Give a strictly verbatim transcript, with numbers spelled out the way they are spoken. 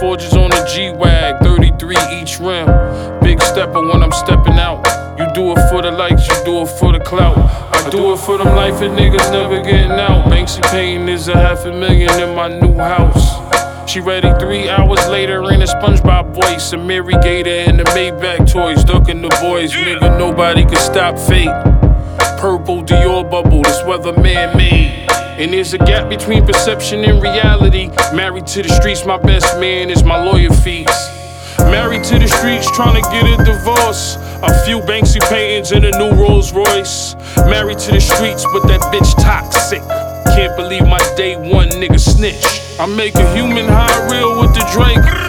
forges on a G-Wag, thirty-three each rim. Big stepper when I'm stepping out. You do it for the likes, you do it for the clout. I do it for them life and niggas never getting out. Banksy Payne is a half a million in my new house. She ready three hours later in a SpongeBob voice. A Mary Gator and the Maybach toys, ducking the boys. Nigga, nobody can stop fate. Purple Dior bubble, this weather man-made. And there's a gap between perception and reality. Married to the streets, my best man is my lawyer fees. Married to the streets, trying to get a divorce. A few Banksy paintings in a new Rolls Royce. Married to the streets, but that bitch toxic. Can't believe my day one nigga snitch. I make a human high real with the Drake.